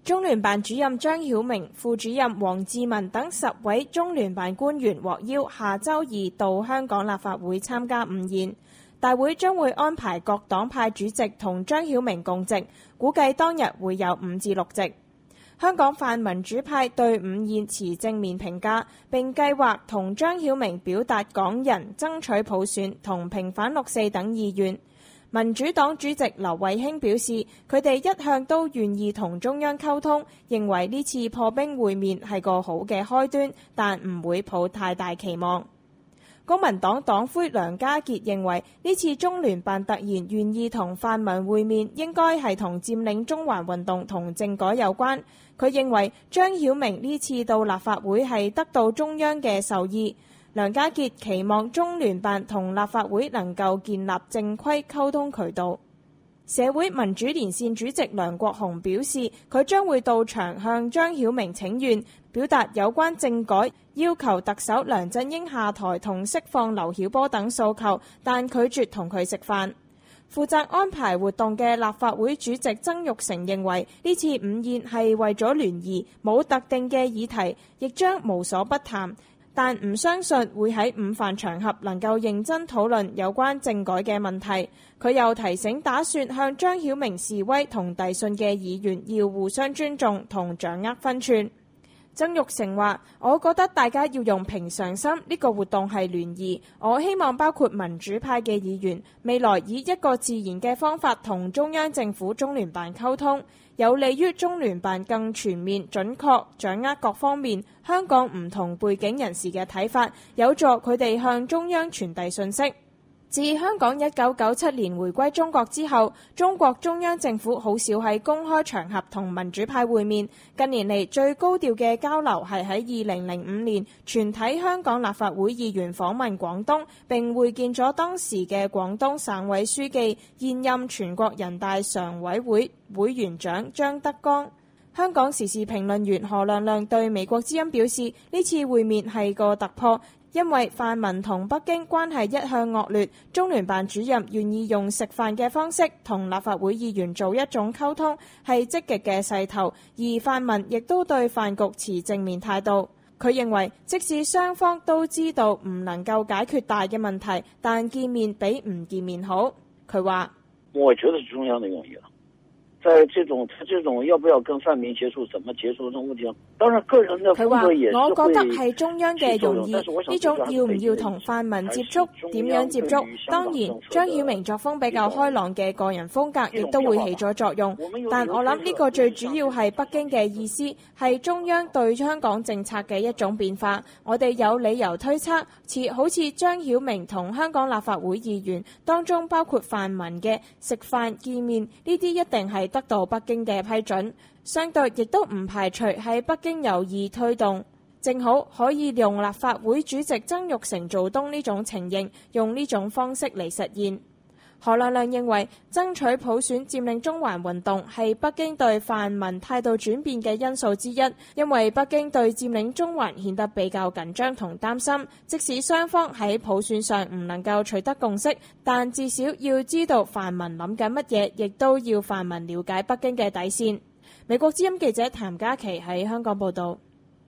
中聯辦主任張曉明、副主任王志民等10位中聯辦官員獲邀下週2到香港立法會參加午宴。大會將會安排各黨派主席同張曉明共席，估計當日會有5至6席。香港泛民主派對午宴持正面評價，並計劃同張曉明表達港人爭取普選同平反6·4等意願。民主黨主席劉慧卿表示，佢哋一向都願意同中央溝通，認為呢次破冰會面係個好嘅開端，但唔會抱太大期望。公民黨黨魁梁家傑認為，呢次中聯辦突然願意同泛民會面，應該係同佔領中環運動同政改有關。佢認為張曉明呢次到立法會係得到中央嘅授意。梁家傑期望中聯辦同立法會能夠建立正規溝通渠道。社會民主連線主席梁國雄表示，佢將會到場向張曉明請願，表達有關政改，要求特首梁振英下台同釋放劉曉波等訴求，但拒絕同佢食飯。負責安排活動嘅立法會主席曾鈺成認為，呢次午宴係為咗聯誼，冇特定嘅議題，亦將無所不談。但唔相信會喺午飯場合能夠認真討論有關政改嘅問題。佢又提醒打算向張曉明示威同遞信嘅議員要互相尊重同掌握分寸。曾鈺成話：我覺得大家要用平常心，呢個活動係聯誼。我希望包括民主派嘅議員未來以一個自然嘅方法同中央政府中聯辦溝通，有利於中聯辦更全面準確掌握各方面香港唔同背景人士嘅睇法，有助佢哋向中央傳遞信息。自香港1997年回歸中國之後，中國中央政府好少喺公開場合同民主派會面。近年嚟最高調嘅交流係喺2005年全體香港立法會議員訪問廣東，並會見咗當時嘅廣東省委書記、現任全國人大常委會委員長張德江。香港時事評論員何亮亮對美國之音表示，呢次會面係個突破。因為泛民同北京關係一向惡劣，中聯辦主任願意用食飯嘅方式同立法會議員做一種溝通，係積極嘅勢頭，而泛民亦都對飯局持正面態度。佢認為，即使雙方都知道唔能夠解決大嘅問題，但見面比唔見面好。佢話： 我覺得是中央的用意了。在這種要不要跟泛民接觸，怎麼接觸呢個問題？當然個人的風格也是會。 我覺得係中央嘅用意，呢種要唔要同泛民接觸，點樣接觸？當然，張曉明作風比較開朗嘅個人風格，亦都會起咗作用。但我諗呢個最主要係北京嘅意思，係中央對香港政策嘅一種變化。我哋有理由推測，好似張曉明同香港立法會議員當中包括泛民嘅食飯見面，呢啲一定係得到北京嘅批准，相對亦都唔排除喺北京有意推動，正好可以用立法會主席曾鈺成做東呢種情形，用呢種方式嚟實現。何亮亮認為，爭取普選佔領中環運動係北京對泛民態度轉變嘅因素之一，因為北京對佔領中環顯得比較緊張同擔心，即使雙方喺普選上唔能夠取得共識，但至少要知道泛民諗緊乜嘢，亦都要泛民了解北京嘅底線。美國之音記者譚嘉琪喺香港報道。